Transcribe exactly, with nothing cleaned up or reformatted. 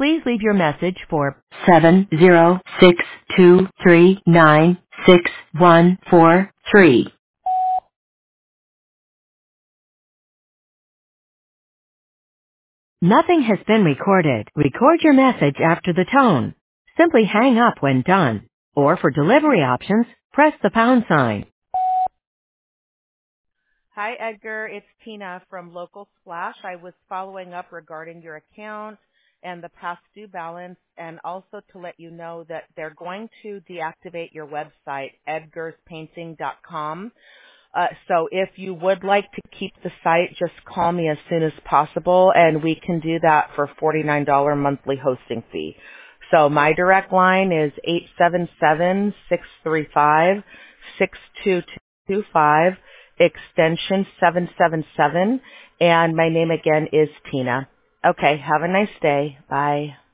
Please leave your message for seven zero six two three nine six one four three. Nothing has been recorded. Record your message after the tone. Simply hang up when done. Or for delivery options, press the pound sign. Hi, Edgar. It's Tina from Local Splash. I was following up regarding your account and the past due balance, and also to let you know that they're going to deactivate your website, edgars painting dot com. Uh, so if you would like to keep the site, just call me as soon as possible, and we can do that for forty-nine dollars monthly hosting fee. So my direct line is eight seven seven, six three five, six two two five, extension seven seven seven, and my name again is Tina. Okay, have a nice day. Bye.